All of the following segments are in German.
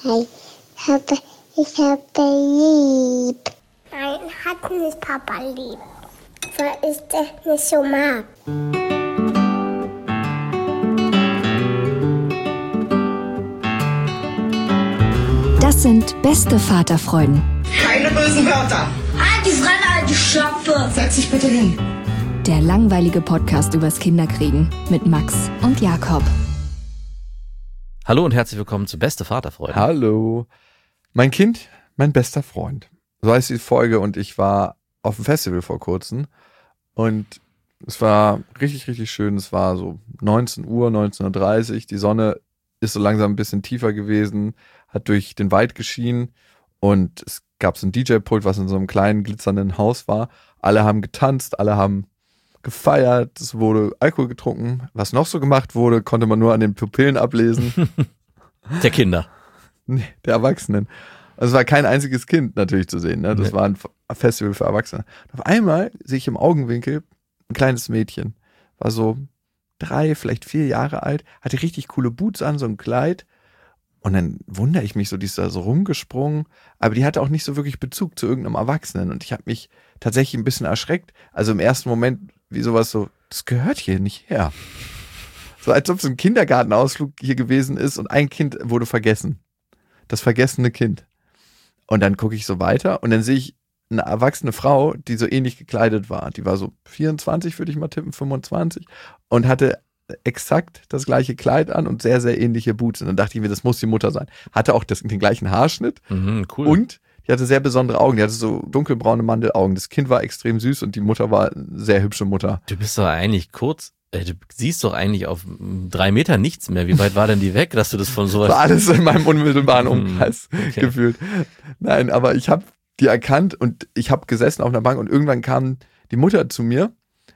Hey, ich habe lieb. Nein, hat nicht Papa lieb, weil ich das nicht so mag. Das sind beste Vaterfreuden. Keine bösen Wörter. Halt die Fremde, alte Schöpfe. Setz dich bitte hin. Der langweilige Podcast übers Kinderkriegen mit Max und Jakob. Hallo und herzlich willkommen zu Beste Vaterfreuden. Hallo. Mein Kind, mein bester Freund. So heißt die Folge und ich war auf dem Festival vor kurzem und es war richtig, richtig schön. Es war so 19 Uhr, 19.30 Uhr. Die Sonne ist so langsam ein bisschen tiefer gewesen, hat durch den Wald geschienen und es gab so ein DJ-Pult, was in so einem kleinen glitzernden Haus war. Alle haben getanzt, alle haben gefeiert, es wurde Alkohol getrunken. Was noch so gemacht wurde, konnte man nur an den Pupillen ablesen. Der Kinder. Nee, der Erwachsenen. Also es war kein einziges Kind natürlich zu sehen. Ne? Das war ein Festival für Erwachsene. Und auf einmal sehe ich im Augenwinkel ein kleines Mädchen. War so 3, vielleicht 4 Jahre alt, hatte richtig coole Boots an, so ein Kleid. Und dann wundere ich mich so, die ist da so rumgesprungen. Aber die hatte auch nicht so wirklich Bezug zu irgendeinem Erwachsenen. Und ich habe mich tatsächlich ein bisschen erschreckt. Also im ersten Moment wie sowas so, das gehört hier nicht her. So als ob es ein Kindergartenausflug hier gewesen ist und ein Kind wurde vergessen. Das vergessene Kind. Und dann gucke ich so weiter und dann sehe ich eine erwachsene Frau, die so ähnlich gekleidet war. Die war so 24, würde ich mal tippen, 25 und hatte exakt das gleiche Kleid an und sehr, sehr ähnliche Boots. Und dann dachte ich mir, das muss die Mutter sein. Hatte auch den gleichen Haarschnitt Cool. Und die hatte sehr besondere Augen. Die hatte so dunkelbraune Mandelaugen. Das Kind war extrem süß und die Mutter war eine sehr hübsche Mutter. Du bist doch eigentlich kurz, du siehst doch eigentlich auf 3 Meter nichts mehr. Wie weit war denn die weg, dass du das von sowas... War alles in meinem unmittelbaren Umkreis gefühlt. Nein, aber ich habe die erkannt und ich habe gesessen auf einer Bank und irgendwann kam die Mutter zu mir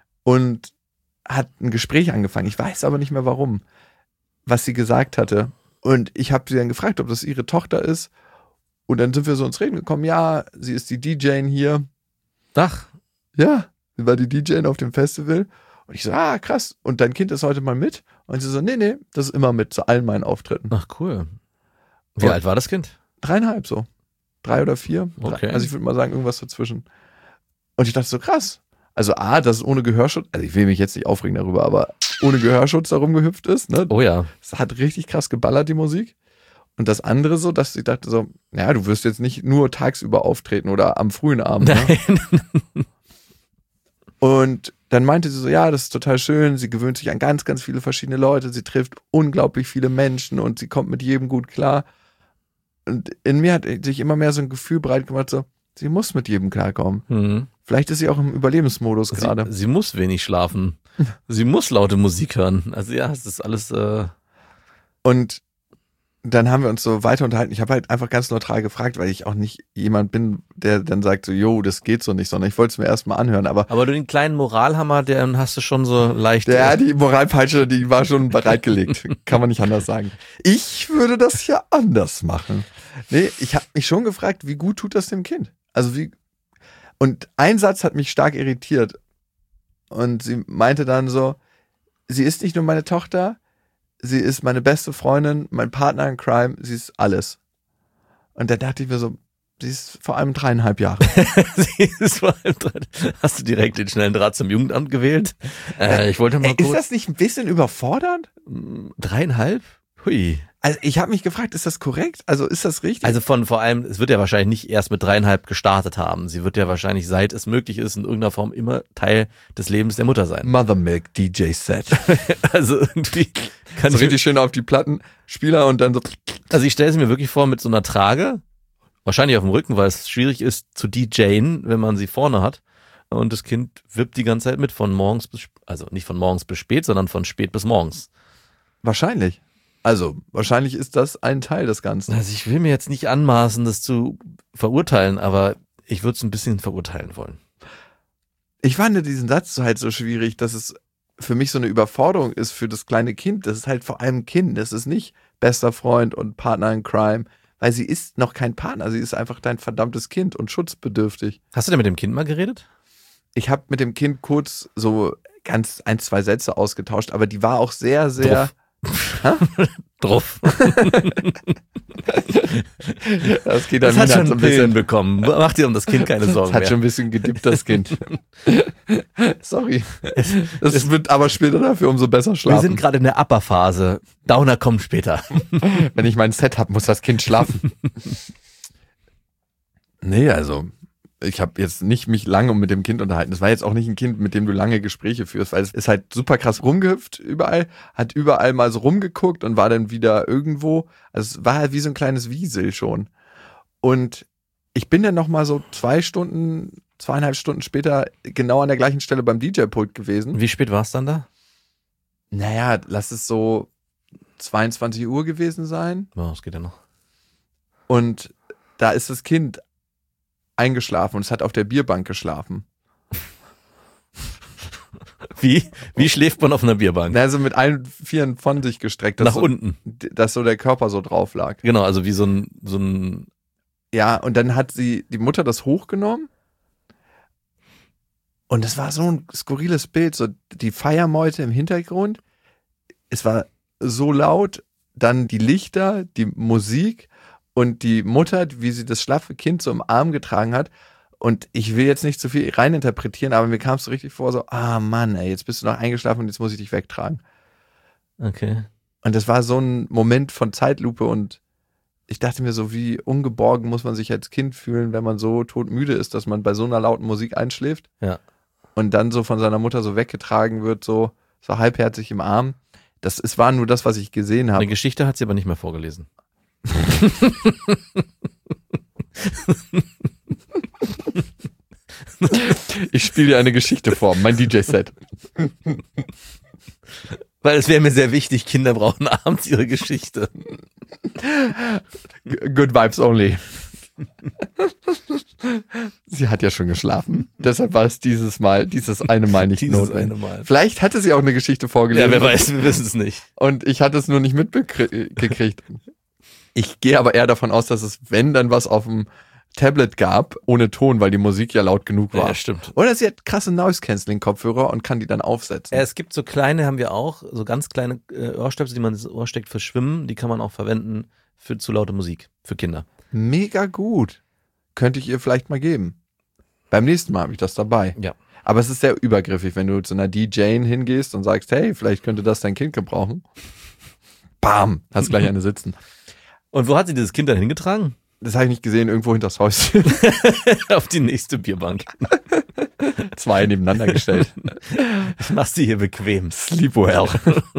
und hat ein Gespräch angefangen. Ich weiß aber nicht mehr warum, was sie gesagt hatte. Und ich habe sie dann gefragt, ob das ihre Tochter ist. Und dann sind wir so ins Reden gekommen. Ja, sie ist die DJ hier. Ach. Ja, sie war die DJ auf dem Festival. Und ich so, krass. Und dein Kind ist heute mal mit? Und sie so, nee, das ist immer mit zu allen meinen Auftritten. Ach, cool. Wie alt war das Kind? 3,5 so. 3 oder 4. Okay. Also ich würde mal sagen, irgendwas dazwischen. Und ich dachte so, krass. Also dass es ohne Gehörschutz, also ich will mich jetzt nicht aufregen darüber, aber ohne Gehörschutz da rumgehüpft ist. Ne? Oh ja. Es hat richtig krass geballert, die Musik. Und das andere so, dass ich dachte so, ja, du wirst jetzt nicht nur tagsüber auftreten oder am frühen Abend. Nein. Ne? Und dann meinte sie so, ja, das ist total schön, sie gewöhnt sich an ganz, ganz viele verschiedene Leute, sie trifft unglaublich viele Menschen und sie kommt mit jedem gut klar. Und in mir hat sich immer mehr so ein Gefühl breit gemacht, so, sie muss mit jedem klarkommen. Mhm. Vielleicht ist sie auch im Überlebensmodus gerade. Sie muss wenig schlafen. Sie muss laute Musik hören. Also ja, es ist alles... Und dann haben wir uns so weiter unterhalten. Ich habe halt einfach ganz neutral gefragt, weil ich auch nicht jemand bin, der dann sagt so, jo, das geht so nicht, sondern ich wollte es mir erstmal anhören. Aber du den kleinen Moralhammer, den hast du schon so leicht... Ja, die Moralpeitsche, die war schon bereitgelegt. Kann man nicht anders sagen. Ich würde das ja anders machen. Nee, ich habe mich schon gefragt, wie gut tut das dem Kind? Also und ein Satz hat mich stark irritiert. Und sie meinte dann so, sie ist nicht nur meine Tochter, sie ist meine beste Freundin, mein Partner in Crime, sie ist alles. Und da dachte ich mir so, sie ist vor allem 3,5 Jahre. Sie ist vor allem 3. Hast du direkt den schnellen Draht zum Jugendamt gewählt? Ich wollte mal kurz... Ist das nicht ein bisschen überfordernd? 3,5? Hui. Also ich habe mich gefragt, ist das korrekt? Also ist das richtig? Also vor allem, es wird ja wahrscheinlich nicht erst mit 3,5 gestartet haben. Sie wird ja wahrscheinlich, seit es möglich ist, in irgendeiner Form immer Teil des Lebens der Mutter sein. Mothermilk DJ Set. Also irgendwie kann so richtig schön auf die Plattenspieler und dann so. Also ich stelle es mir wirklich vor mit so einer Trage, wahrscheinlich auf dem Rücken, weil es schwierig ist zu DJen, wenn man sie vorne hat. Und das Kind wippt die ganze Zeit mit von morgens bis, also nicht von morgens bis spät, sondern von spät bis morgens. Wahrscheinlich. Also, wahrscheinlich ist das ein Teil des Ganzen. Also ich will mir jetzt nicht anmaßen, das zu verurteilen, aber ich würde es ein bisschen verurteilen wollen. Ich fand diesen Satz halt so schwierig, dass es für mich so eine Überforderung ist für das kleine Kind. Das ist halt vor allem Kind. Das ist nicht bester Freund und Partner in Crime, weil sie ist noch kein Partner. Sie ist einfach dein verdammtes Kind und schutzbedürftig. Hast du denn mit dem Kind mal geredet? Ich habe mit dem Kind kurz so ganz 1, 2 Sätze ausgetauscht, aber die war auch sehr, sehr... Drauf. Das geht Das dann hat schon so ein Pillen bisschen, bekommen. Mach dir um das Kind keine Sorgen hat mehr. schon ein bisschen gedippt, das Kind. Sorry. Das wird aber später dafür umso besser Wir schlafen. sind gerade in der Upper-Phase. Downer kommt später. Wenn ich mein Set habe, muss das Kind schlafen. Nee, also ich habe jetzt nicht mich lange mit dem Kind unterhalten. Das war jetzt auch nicht ein Kind, mit dem du lange Gespräche führst, weil es ist halt super krass rumgehüpft überall, hat überall mal so rumgeguckt und war dann wieder irgendwo. Also es war halt wie so ein kleines Wiesel schon. Und ich bin dann noch mal so 2,5 Stunden später genau an der gleichen Stelle beim DJ-Pult gewesen. Wie spät war es dann da? Naja, lass es so 22 Uhr gewesen sein. Oh, das geht ja noch. Und da ist das Kind eingeschlafen und es hat auf der Bierbank geschlafen. Wie schläft man auf einer Bierbank? Also mit allen Vieren von sich gestreckt. Nach so, unten. Dass so der Körper so drauf lag. Genau, also wie so ein Ja, und dann hat die Mutter das hochgenommen. Und es war so ein skurriles Bild, so die Feiermeute im Hintergrund. Es war so laut, dann die Lichter, die Musik und die Mutter, wie sie das schlaffe Kind so im Arm getragen hat. Und ich will jetzt nicht zu viel reininterpretieren, aber mir kam es so richtig vor, so, Mann, ey, jetzt bist du noch eingeschlafen und jetzt muss ich dich wegtragen. Okay. Und das war so ein Moment von Zeitlupe und ich dachte mir so, wie ungeborgen muss man sich als Kind fühlen, wenn man so todmüde ist, dass man bei so einer lauten Musik einschläft. Ja. Und dann so von seiner Mutter so weggetragen wird, so halbherzig im Arm. Es war nur das, was ich gesehen habe. Eine Geschichte hat sie aber nicht mehr vorgelesen. Ich spiele dir eine Geschichte vor, mein DJ-Set. Weil es wäre mir sehr wichtig, Kinder brauchen abends ihre Geschichte. Good vibes only. Sie hat ja schon geschlafen. Deshalb war es dieses eine Mal nicht Dieses notwendig. eine Mal. Vielleicht hatte sie auch eine Geschichte vorgelesen. Ja, wer weiß, wir wissen es nicht. Und ich hatte es nur nicht mitgekriegt. Ich gehe aber eher davon aus, dass es, wenn dann was auf dem Tablet gab, ohne Ton, weil die Musik ja laut genug war. Ja, stimmt. Oder sie hat krasse Noise-Canceling-Kopfhörer und kann die dann aufsetzen. Es gibt so kleine, haben wir auch, so ganz kleine Ohrstöpsel, die man ins Ohr steckt für Schwimmen. Die kann man auch verwenden für zu laute Musik, für Kinder. Mega gut. Könnte ich ihr vielleicht mal geben. Beim nächsten Mal habe ich das dabei. Ja. Aber es ist sehr übergriffig, wenn du zu einer DJ hingehst und sagst, hey, vielleicht könnte das dein Kind gebrauchen. Bam, hast gleich eine sitzen. Und wo hat sie dieses Kind dann hingetragen? Das habe ich nicht gesehen, irgendwo hinters Haus. Auf die nächste Bierbank. 2 nebeneinander gestellt. Ich mach's dir hier bequem. Sleep well.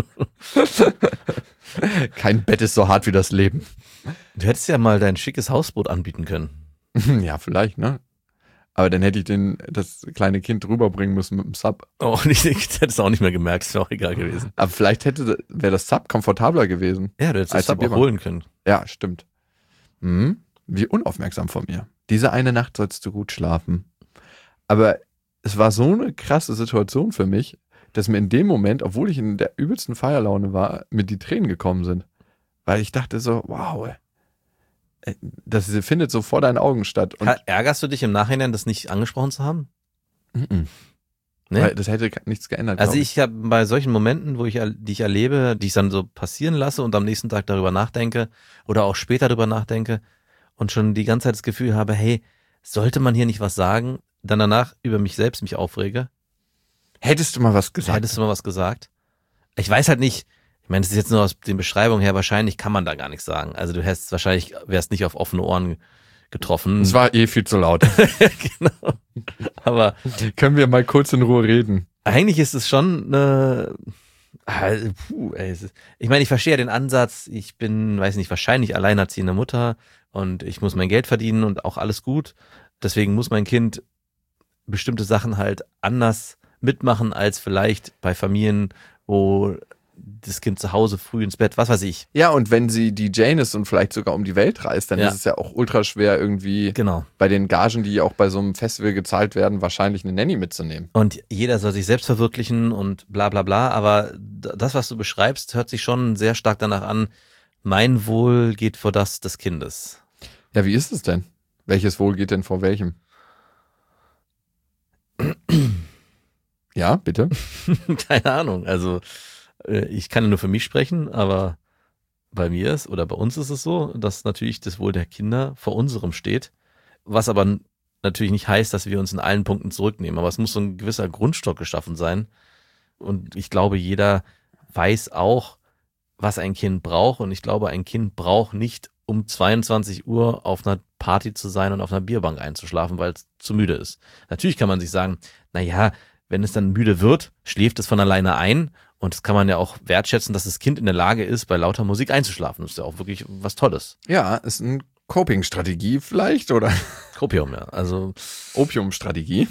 Kein Bett ist so hart wie das Leben. Du hättest ja mal dein schickes Hausboot anbieten können. Ja, vielleicht, ne? Aber dann hätte ich das kleine Kind rüberbringen müssen mit dem Sub. Oh, ich hätte es auch nicht mehr gemerkt, ist mir auch egal gewesen. Aber vielleicht wäre das Sub komfortabler gewesen. Ja, du hättest Als das Sub die auch Bierbank. holen können. Ja, stimmt. Wie unaufmerksam von mir. Diese eine Nacht sollst du gut schlafen. Aber es war so eine krasse Situation für mich, dass mir in dem Moment, obwohl ich in der übelsten Feierlaune war, mir die Tränen gekommen sind. Weil ich dachte so, wow, das findet so vor deinen Augen statt. Und Ärgerst du dich im Nachhinein, das nicht angesprochen zu haben? Nee? Nee? Das hätte nichts geändert. Also glaub ich habe bei solchen Momenten, die ich erlebe, die ich dann so passieren lasse und am nächsten Tag darüber nachdenke oder auch später darüber nachdenke und schon die ganze Zeit das Gefühl habe, hey, sollte man hier nicht was sagen, dann danach über mich selbst mich aufrege. Hättest du mal was gesagt? Hättest du mal was gesagt? Ich weiß halt nicht, ich meine, das ist jetzt nur aus den Beschreibungen her, wahrscheinlich kann man da gar nichts sagen. Also du wärst nicht auf offene Ohren getroffen. Es war viel zu laut. Genau. Aber Können wir mal kurz in Ruhe reden? eigentlich ist es schon eine. Ich meine, ich verstehe ja den Ansatz, ich bin, weiß nicht, wahrscheinlich alleinerziehende Mutter und ich muss mein Geld verdienen und auch alles gut. Deswegen muss mein Kind bestimmte Sachen halt anders mitmachen als vielleicht bei Familien, wo das Kind zu Hause früh ins Bett, was weiß ich. Ja, und wenn sie die Jane ist und vielleicht sogar um die Welt reist, dann Ja. ist es ja auch ultra schwer irgendwie Genau. bei den Gagen, die ja auch bei so einem Festival gezahlt werden, wahrscheinlich eine Nanny mitzunehmen. Und jeder soll sich selbst verwirklichen und bla bla bla, aber das, was du beschreibst, hört sich schon sehr stark danach an, mein Wohl geht vor das des Kindes. Ja, wie ist es denn? Welches Wohl geht denn vor welchem? Ja, bitte. Keine Ahnung, also ich kann ja nur für mich sprechen, aber bei mir ist oder bei uns ist es so, dass natürlich das Wohl der Kinder vor unserem steht, was aber natürlich nicht heißt, dass wir uns in allen Punkten zurücknehmen, aber es muss so ein gewisser Grundstock geschaffen sein und ich glaube, jeder weiß auch, was ein Kind braucht und ich glaube, ein Kind braucht nicht um 22 Uhr auf einer Party zu sein und auf einer Bierbank einzuschlafen, weil es zu müde ist. Natürlich kann man sich sagen, naja, wenn es dann müde wird, schläft es von alleine ein und das kann man ja auch wertschätzen, dass das Kind in der Lage ist, bei lauter Musik einzuschlafen. Das ist ja auch wirklich was Tolles. Ja, ist eine Coping-Strategie vielleicht oder Opium, ja. Also Opium-Strategie.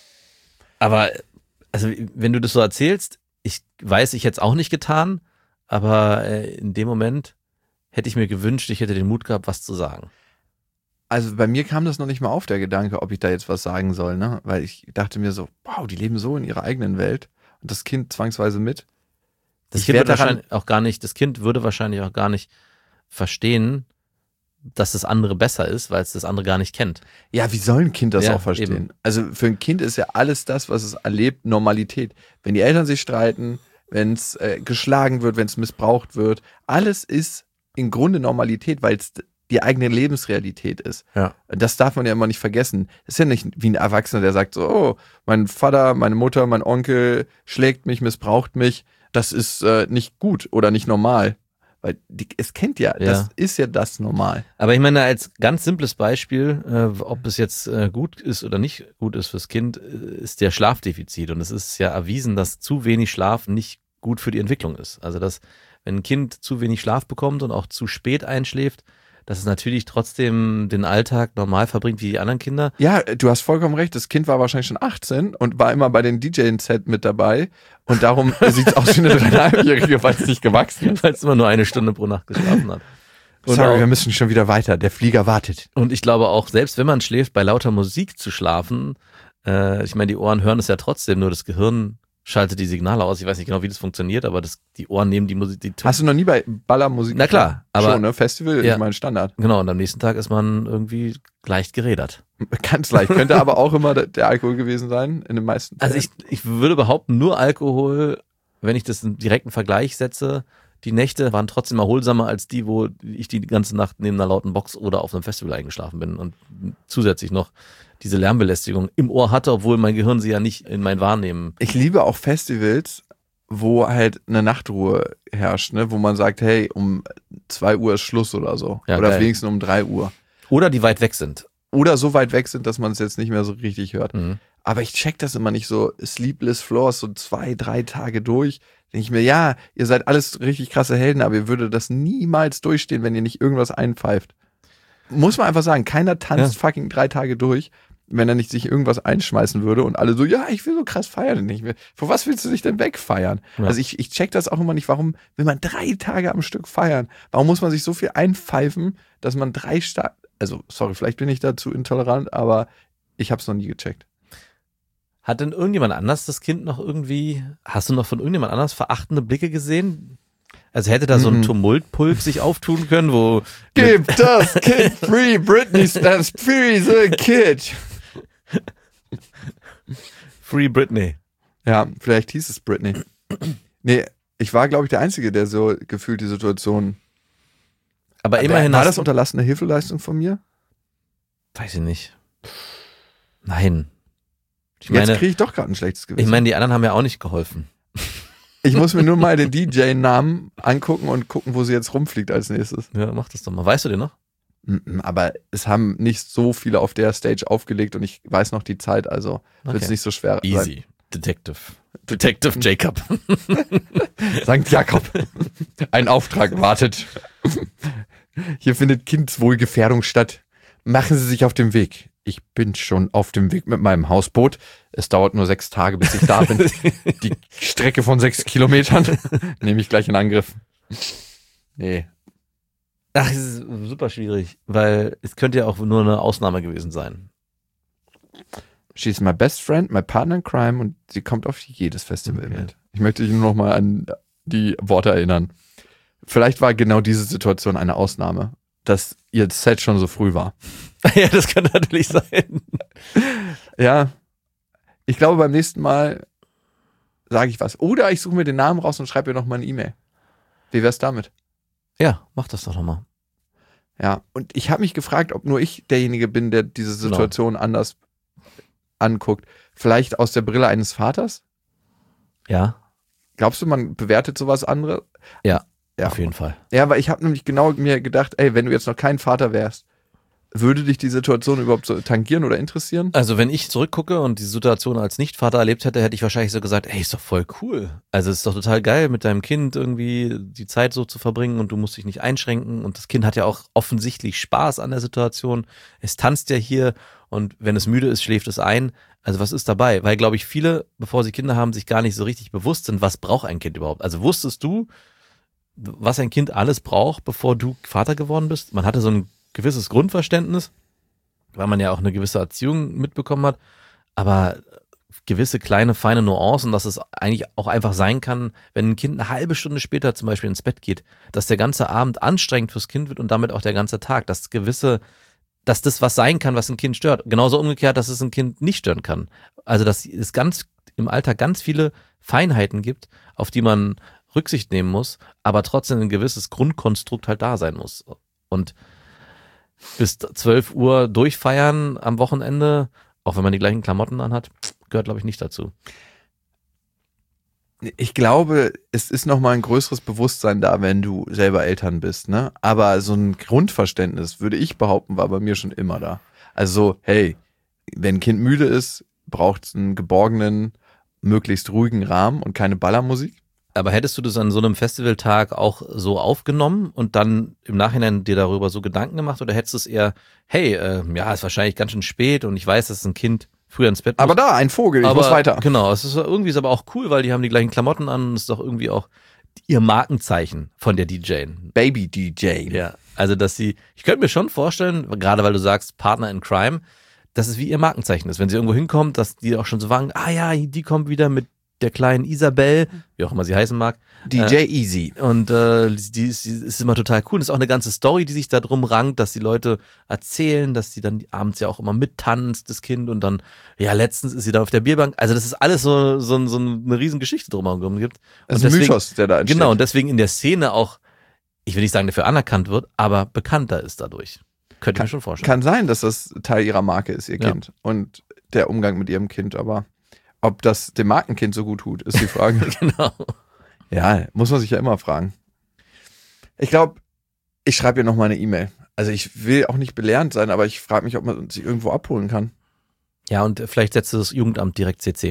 Aber also wenn du das so erzählst, ich weiß, ich hätte es auch nicht getan, aber in dem Moment hätte ich mir gewünscht, ich hätte den Mut gehabt, was zu sagen. Also bei mir kam das noch nicht mal auf, der Gedanke, ob ich da jetzt was sagen soll, ne? Weil ich dachte mir so, wow, die leben so in ihrer eigenen Welt und das Kind zwangsweise mit. Das Kind würde wahrscheinlich auch gar nicht verstehen, dass das andere besser ist, weil es das andere gar nicht kennt. Ja, wie soll ein Kind das Ja, auch verstehen? eben. Also für ein Kind ist ja alles das, was es erlebt, Normalität. Wenn die Eltern sich streiten, wenn es geschlagen wird, wenn es missbraucht wird, alles ist im Grunde Normalität, weil es die eigene Lebensrealität ist. Ja. Das darf man ja immer nicht vergessen. Es ist ja nicht wie ein Erwachsener, der sagt so, oh, mein Vater, meine Mutter, mein Onkel schlägt mich, missbraucht mich. Das ist nicht gut oder nicht normal. Weil es kennt ja, das ist ja das normal. Aber ich meine, als ganz simples Beispiel, ob es jetzt gut ist oder nicht gut ist fürs Kind, ist der Schlafdefizit. Und es ist ja erwiesen, dass zu wenig Schlaf nicht gut für die Entwicklung ist. Also dass, wenn ein Kind zu wenig Schlaf bekommt und auch zu spät einschläft, dass es natürlich trotzdem den Alltag normal verbringt wie die anderen Kinder. Ja, du hast vollkommen recht. Das Kind war wahrscheinlich schon 18 und war immer bei den DJ-Set mit dabei. Und darum sieht es aus wie eine 3,5-Jährige, weil es nicht gewachsen ist. Weil es immer nur 1 Stunde pro Nacht geschlafen hat. Und Sorry, auch, wir müssen schon wieder weiter. Der Flieger wartet. und ich glaube auch, selbst wenn man schläft, bei lauter Musik zu schlafen, ich meine, die Ohren hören es ja trotzdem, nur das Gehirn schaltet die Signale aus. Ich weiß nicht genau, wie das funktioniert, aber die Ohren nehmen die Musik, die Töne. Hast du noch nie bei Ballermusik? Na klar, aber schon, ne? Festival, ja. ich meine Standard. Genau, und am nächsten Tag ist man irgendwie leicht gerädert. Ganz leicht. Könnte aber auch immer der Alkohol gewesen sein, in den meisten Fällen. Also ich würde behaupten, nur Alkohol, wenn ich das in direkten Vergleich setze, die Nächte waren trotzdem erholsamer als die, wo ich die ganze Nacht neben einer lauten Box oder auf einem Festival eingeschlafen bin und zusätzlich noch diese Lärmbelästigung im Ohr hatte, obwohl mein Gehirn sie ja nicht in mein Wahrnehmen. Ich liebe auch Festivals, wo halt eine Nachtruhe herrscht, ne? Wo man sagt, hey, um 2 Uhr ist Schluss oder so. Ja, oder geil. wenigstens um 3 Uhr. Oder die weit weg sind. Oder so weit weg sind, dass man es jetzt nicht mehr so richtig hört. Mhm. Aber ich check das immer nicht so. Sleepless Floors, so 2, 3 Tage durch. Denke ich mir, ja, ihr seid alles richtig krasse Helden, aber ihr würdet das niemals durchstehen, wenn ihr nicht irgendwas einpfeift. Muss man einfach sagen, keiner tanzt fucking 3 Tage durch, wenn er nicht sich irgendwas einschmeißen würde und alle so, ja, ich will so krass feiern nicht mehr. Vor was willst du dich denn wegfeiern? Ja. Also ich check das auch immer nicht, warum will man 3 Tage am Stück feiern? Warum muss man sich so viel einpfeifen, dass man 3 also sorry, vielleicht bin ich dazu intolerant, aber ich hab's noch nie gecheckt. Hat denn irgendjemand anders das Kind noch irgendwie, hast du noch von irgendjemand anders verachtende Blicke gesehen? Also hätte da so ein Tumultpulk sich auftun können, wo... Gib das Kind free, Britney stands free the kid. Free Britney. Ja, vielleicht hieß es Britney. Nee, ich war, glaube ich, der Einzige, der so gefühlt die Situation... Aber immerhin war hast das unterlassene Hilfeleistung von mir? Weiß ich nicht. Nein. Ich Jetzt meine, kriege ich doch gerade ein schlechtes Gewissen. ich meine, die anderen haben ja auch nicht geholfen. Ich muss mir nur mal den DJ-Namen angucken und gucken, wo sie jetzt rumfliegt als nächstes. Ja, mach das doch mal. Weißt du den noch? Aber es haben nicht so viele auf der Stage aufgelegt und ich weiß noch die Zeit, also wird es Okay. nicht so schwer sein. Easy. Detective Jacob. Sankt Jakob. Ein Auftrag wartet. Hier findet Kindeswohlgefährdung statt. Machen Sie sich auf den Weg. Ich bin schon auf dem Weg mit meinem Hausboot. Es dauert nur 6 Tage, bis ich da bin. Die Strecke von 6 Kilometern nehme ich gleich in Angriff. Nee. Ach, es ist super schwierig, weil es könnte ja auch nur eine Ausnahme gewesen sein. She's my best friend, my partner in crime und sie kommt auf jedes Festival Okay. mit. Ich möchte dich nur noch mal an die Worte erinnern. Vielleicht war genau diese Situation eine Ausnahme, dass ihr Set schon so früh war. Ja, das kann natürlich sein. Ja, ich glaube beim nächsten Mal sage ich was. Oder ich suche mir den Namen raus und schreibe ihr noch mal eine E-Mail. Wie wär's damit? Ja, mach das doch nochmal. Ja, und ich habe mich gefragt, ob nur ich derjenige bin, der diese Situation anders anguckt. Vielleicht aus der Brille eines Vaters? Ja. Glaubst du, man bewertet sowas andere? Ja, Ja, auf jeden Fall. Ja, weil ich habe nämlich genau mir gedacht, ey, wenn du jetzt noch kein Vater wärst, würde dich die Situation überhaupt so tangieren oder interessieren? Also wenn ich zurückgucke und die Situation als Nichtvater erlebt hätte, hätte ich wahrscheinlich so gesagt, ey, ist doch voll cool. Also es ist doch total geil, mit deinem Kind irgendwie die Zeit so zu verbringen und du musst dich nicht einschränken und das Kind hat ja auch offensichtlich Spaß an der Situation. Es tanzt ja hier und wenn es müde ist, schläft es ein. Also was ist dabei? Weil, glaube ich, viele, bevor sie Kinder haben, sich gar nicht so richtig bewusst sind, was braucht ein Kind überhaupt? Also wusstest du, was ein Kind alles braucht, bevor du Vater geworden bist? Man hatte so ein gewisses Grundverständnis, weil man ja auch eine gewisse Erziehung mitbekommen hat, aber gewisse kleine, feine Nuancen, dass es eigentlich auch einfach sein kann, wenn ein Kind eine halbe Stunde später zum Beispiel ins Bett geht, dass der ganze Abend anstrengend fürs Kind wird und damit auch der ganze Tag, dass das was sein kann, was ein Kind stört. Genauso umgekehrt, dass es ein Kind nicht stören kann. Also, dass es im Alltag ganz viele Feinheiten gibt, auf die man Rücksicht nehmen muss, aber trotzdem ein gewisses Grundkonstrukt halt da sein muss. Und bis 12 Uhr durchfeiern am Wochenende, auch wenn man die gleichen Klamotten anhat, gehört, glaube ich, nicht dazu. Ich glaube, es ist nochmal ein größeres Bewusstsein da, wenn du selber Eltern bist, ne? Aber so ein Grundverständnis, würde ich behaupten, war bei mir schon immer da. Also, hey, wenn ein Kind müde ist, braucht es einen geborgenen, möglichst ruhigen Rahmen und keine Ballermusik. Aber hättest du das an so einem Festivaltag auch so aufgenommen und dann im Nachhinein dir darüber so Gedanken gemacht oder hättest du es eher, hey, ja, ist wahrscheinlich ganz schön spät und ich weiß, dass ein Kind früher ins Bett muss. Aber da, ein Vogel, ich muss weiter. Genau, es ist irgendwie ist aber auch cool, weil die haben die gleichen Klamotten an und es ist doch irgendwie auch ihr Markenzeichen von der DJ. Baby DJ. Ja, also dass ich könnte mir schon vorstellen, gerade weil du sagst Partner in Crime, dass es wie ihr Markenzeichen ist. Wenn sie irgendwo hinkommt, dass die auch schon so sagen, ah ja, die kommt wieder mit der kleinen Isabel, wie auch immer sie heißen mag. DJ Easy. Und die ist immer total cool. Das ist auch eine ganze Story, die sich da drum rankt, dass die Leute erzählen, dass sie dann abends ja auch immer mittanzt, das Kind. Und dann, ja, letztens ist sie da auf der Bierbank. Also das ist alles so eine riesen Geschichte drumherum gibt. Das ist ein Mythos, der da entsteht. Genau, und deswegen in der Szene auch, ich will nicht sagen, dafür anerkannt wird, aber bekannter ist dadurch. Könnte ich mir schon vorstellen. Kann sein, dass das Teil ihrer Marke ist, ihr Kind. Und der Umgang mit ihrem Kind, aber ob das dem Markenkind so gut tut, ist die Frage. Genau. Ja, muss man sich ja immer fragen. Ich glaube, ich schreibe ihr noch mal eine E-Mail. Also ich will auch nicht belehrend sein, aber ich frage mich, ob man sich irgendwo abholen kann. Ja, und vielleicht setzt das Jugendamt direkt CC.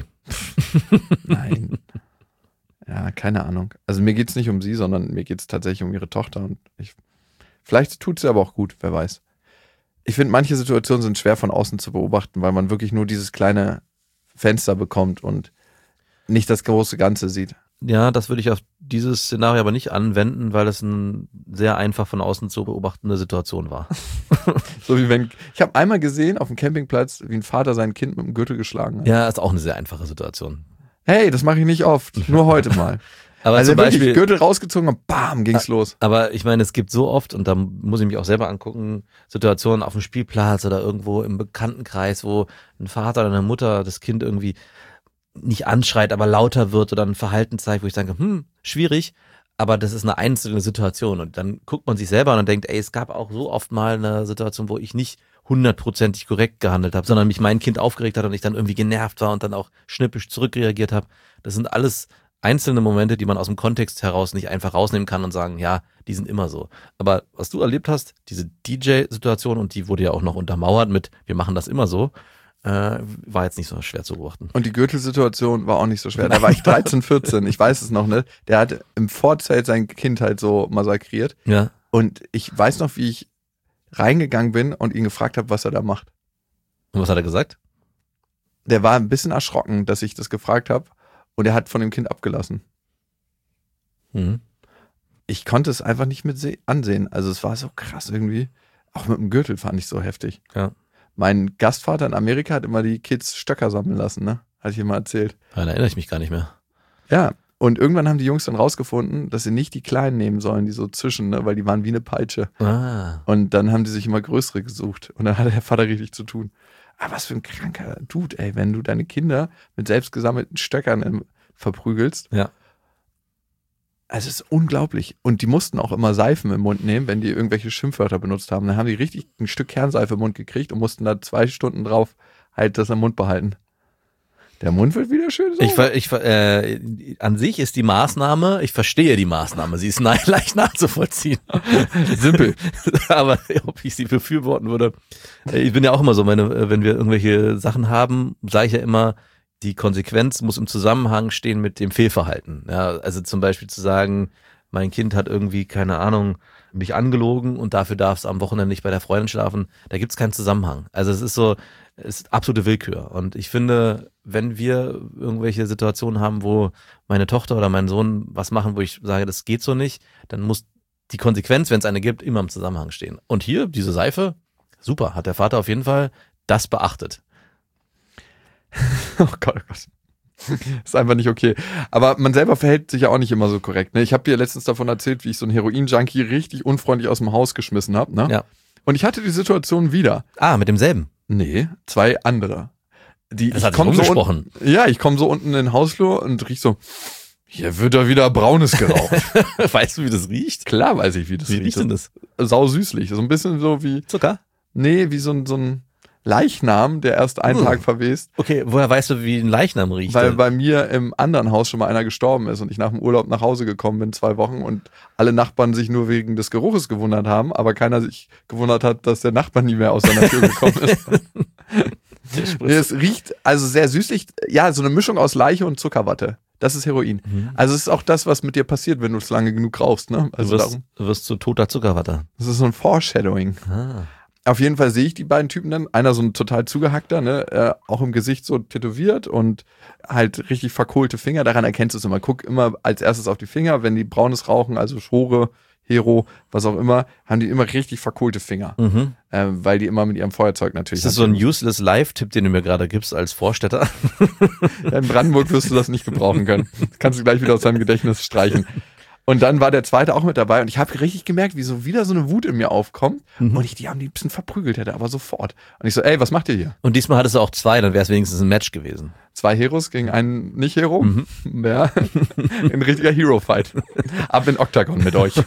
Nein. Ja, keine Ahnung. Also mir geht's nicht um sie, sondern mir geht's tatsächlich um ihre Tochter. Und vielleicht tut sie aber auch gut, wer weiß. Ich finde, manche Situationen sind schwer von außen zu beobachten, weil man wirklich nur dieses kleine Fenster bekommt und nicht das große Ganze sieht. Ja, das würde ich auf dieses Szenario aber nicht anwenden, weil es eine sehr einfach von außen zu beobachtende Situation war. So wie wenn, ich habe einmal gesehen auf dem Campingplatz, wie ein Vater sein Kind mit dem Gürtel geschlagen hat. Ja, ist auch eine sehr einfache Situation. Hey, das mache ich nicht oft, nur heute mal. Aber also zum wirklich Beispiel, Gürtel rausgezogen und bam, ging's los. aber ich meine, es gibt so oft, und da muss ich mich auch selber angucken, Situationen auf dem Spielplatz oder irgendwo im Bekanntenkreis, wo ein Vater oder eine Mutter das Kind irgendwie nicht anschreit, aber lauter wird oder ein Verhalten zeigt, wo ich sage, schwierig, aber das ist eine einzelne Situation und dann guckt man sich selber an und denkt, ey, es gab auch so oft mal eine Situation, wo ich nicht 100% korrekt gehandelt habe, sondern mich mein Kind aufgeregt hat und ich dann irgendwie genervt war und dann auch schnippisch zurückreagiert habe. Das sind alles einzelne Momente, die man aus dem Kontext heraus nicht einfach rausnehmen kann und sagen, ja, die sind immer so. Aber was du erlebt hast, diese DJ-Situation, und die wurde ja auch noch untermauert mit, wir machen das immer so, war jetzt nicht so schwer zu beobachten. Und die Gürtelsituation war auch nicht so schwer. Da war ich 13, 14, ich weiß es noch nicht. Der hat im Vorzelt sein Kind halt so massakriert. Ja. Und ich weiß noch, wie ich reingegangen bin und ihn gefragt habe, was er da macht. Und was hat er gesagt? Der war ein bisschen erschrocken, dass ich das gefragt habe. Und er hat von dem Kind abgelassen. Mhm. Ich konnte es einfach nicht mit ansehen. Also es war so krass irgendwie. Auch mit dem Gürtel fand ich so heftig. Ja. Mein Gastvater in Amerika hat immer die Kids Stöcker sammeln lassen, ne? Hatte ich immer erzählt. Daran erinnere ich mich gar nicht mehr. Ja, und irgendwann haben die Jungs dann rausgefunden, dass sie nicht die Kleinen nehmen sollen, die so zwischen, ne? Weil die waren wie eine Peitsche. Ah. Und dann haben die sich immer größere gesucht. Und dann hatte der Vater richtig zu tun. Aber was für ein kranker Dude, ey, wenn du deine Kinder mit selbst gesammelten Stöckern verprügelst. Ja. Also es ist unglaublich. Und die mussten auch immer Seifen im Mund nehmen, wenn die irgendwelche Schimpfwörter benutzt haben. Dann haben die richtig ein Stück Kernseife im Mund gekriegt und mussten da 2 Stunden drauf halt das im Mund behalten. Der Mund wird wieder schön sauber. An sich ist die Maßnahme, ich verstehe die Maßnahme, sie ist leicht nachzuvollziehen. Simpel. Aber ob ich sie befürworten würde, ich bin ja auch immer so, wenn wir irgendwelche Sachen haben, sage ich ja immer, die Konsequenz muss im Zusammenhang stehen mit dem Fehlverhalten. Ja, also zum Beispiel zu sagen, mein Kind hat irgendwie, keine Ahnung, mich angelogen und dafür darf es am Wochenende nicht bei der Freundin schlafen. Da gibt es keinen Zusammenhang. Also es ist absolute Willkür. Und ich finde, wenn wir irgendwelche Situationen haben, wo meine Tochter oder mein Sohn was machen, wo ich sage, das geht so nicht, dann muss die Konsequenz, wenn es eine gibt, immer im Zusammenhang stehen. Und hier, diese Seife, super, hat der Vater auf jeden Fall das beachtet. Oh Gott, oh Gott. Ist einfach nicht okay. Aber man selber verhält sich ja auch nicht immer so korrekt. Ne? Ich habe dir letztens davon erzählt, wie ich so einen Heroin-Junkie richtig unfreundlich aus dem Haus geschmissen habe. Ne? Ja. Und ich hatte die Situation wieder. Ah, mit demselben? Nee, 2 andere. Das hat sich umgesprochen. Ich komme so unten in den Hausflur und riech so, hier wird da wieder Braunes geraucht. Weißt du, wie das riecht? Klar weiß ich, wie das riecht. Wie riecht denn das? Sau süßlich. So ein bisschen so wie... Zucker? Nee, wie so ein Leichnam, der erst einen Tag verwest. Okay, woher weißt du, wie ein Leichnam riecht? Weil bei mir im anderen Haus schon mal einer gestorben ist und ich nach dem Urlaub nach Hause gekommen bin, 2 Wochen und alle Nachbarn sich nur wegen des Geruches gewundert haben, aber keiner sich gewundert hat, dass der Nachbar nie mehr aus seiner Tür gekommen ist. Es riecht also sehr süßlich, ja, so eine Mischung aus Leiche und Zuckerwatte. Das ist Heroin. Also es ist auch das, was mit dir passiert, wenn du es lange genug rauchst. Ne? Also du wirst zu toter Zuckerwatte. Das ist so ein Foreshadowing. Auf jeden Fall sehe ich die beiden Typen dann. Einer so ein total zugehackter, ne, auch im Gesicht so tätowiert und halt richtig verkohlte Finger. Daran erkennst du es immer. Guck immer als erstes auf die Finger. Wenn die braunes rauchen, also Schore, Hero, was auch immer, haben die immer richtig verkohlte Finger. Weil die immer mit ihrem Feuerzeug natürlich... Das ist so ein useless Live-Tipp, den du mir gerade gibst als Vorstädter. Ja, in Brandenburg wirst du das nicht gebrauchen können. Das kannst du gleich wieder aus deinem Gedächtnis streichen. Und dann war der zweite auch mit dabei und ich habe richtig gemerkt, wie so wieder so eine Wut in mir aufkommt und ich die am liebsten verprügelt hätte, aber sofort. Und ich so, ey, was macht ihr hier? Und diesmal hattest du auch 2, dann wäre es wenigstens ein Match gewesen. 2 Heroes gegen einen Nicht-Hero. Ja, ein richtiger Hero-Fight. Ab in Octagon mit euch.